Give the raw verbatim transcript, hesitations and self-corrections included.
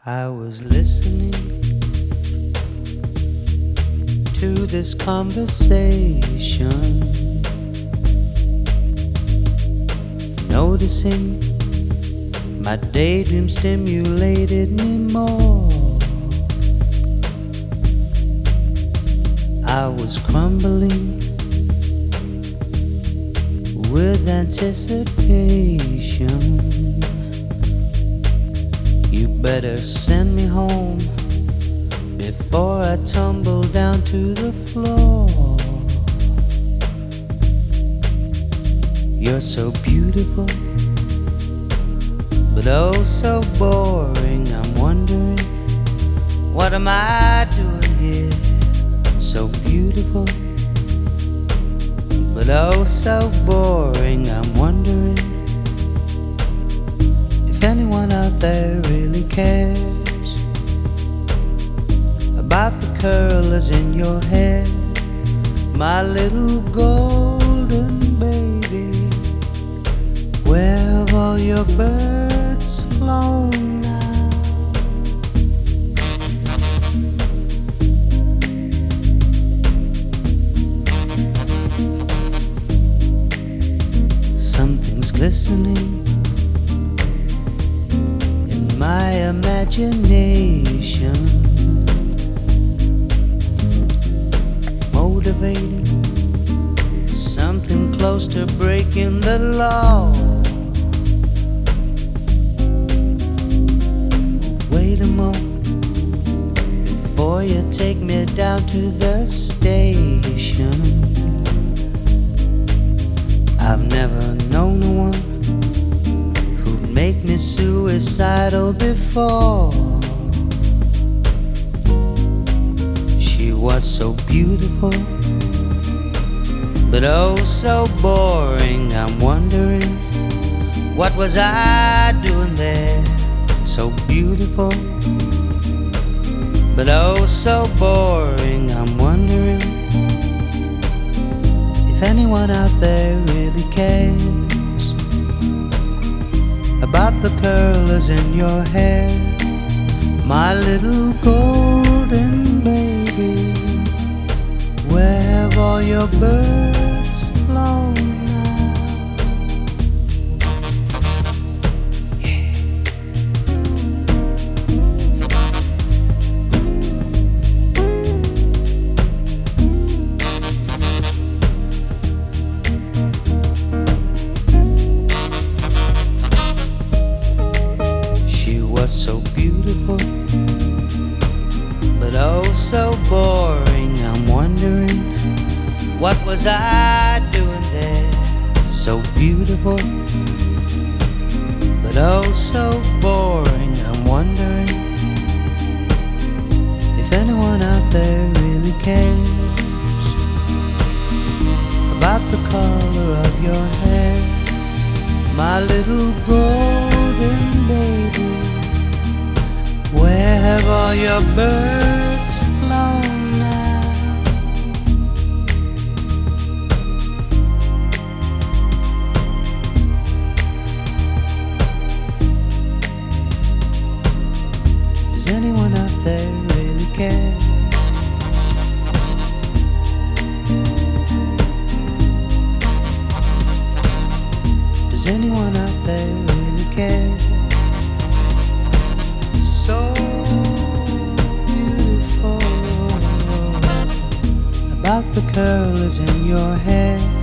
I was listening to this conversation, noticing my daydream stimulated me more. I was crumbling with anticipation. You better send me home before I tumble down to the floor. You're so beautiful, but oh so boring. I'm wondering, what am I doing here? So beautiful, but oh so boring. I'm wondering if anyone out there really cares about the curlers in your hair, my little golden baby. Where have all your birds flown now? Something's glistening in my imagination, motivating something close to breaking the law. Wait a moment before you take me down to the station. I've never known a one who'd make me suicidal before. She was so beautiful, but oh so boring. I'm wondering, what was I doing there? So beautiful, but oh so boring. I'm wondering if anyone out there really cares about the curlers in your hair, my little golden baby. Where have all your birds flown now? So beautiful, but oh so boring. I'm wondering, what was I doing there? So beautiful, but oh so boring. I'm wondering if anyone out there really cares about the color of your hair, my little golden baby. Where have all your birds flown now? Does anyone out there really care? Does anyone out there really care? So beautiful, about the curlers in your hair,